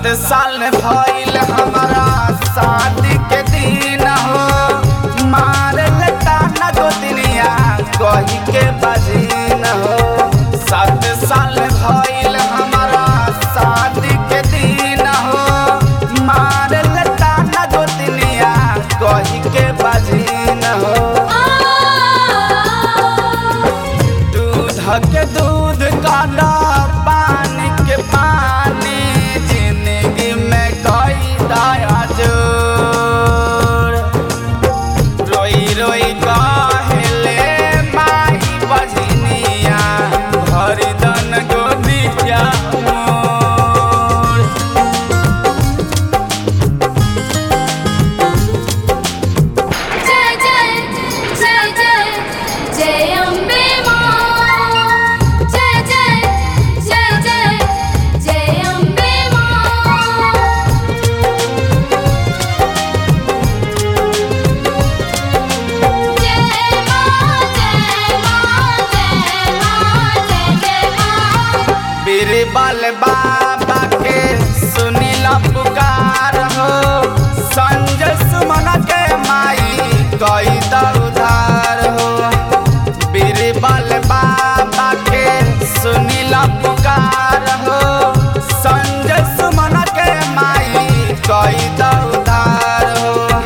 साल भइल हमारा शादी के दिन हो, मार लेता न दो दिनिया कही के बजीन हो। 7 साल भइल हमारा शादी के दिन हो, मार लेता न दो दिनिया कही के बजीन हो। दूध के दूध काला पानी के पानी, जिंदगी में कोई दया जोर। रोई रोई कहले माई बजनिया, भरी दन गोदिया मोर। जय जय जय जय जय अम्बे मां, जय जय जय जय जय अम्बे मां। जय मां जय मां जय मां जय जय मां। बीरबल बाबा के सुनीला पुकार हो, संजय सुमन के माई कई द उधार हो। बीरबल बाबा के सुनीला पुकार हो, संजय सुमन के माई कई द उधार हो।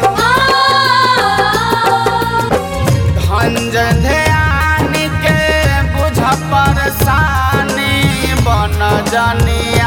धंजन ध्यान के बुझ परेशानी, बन जानी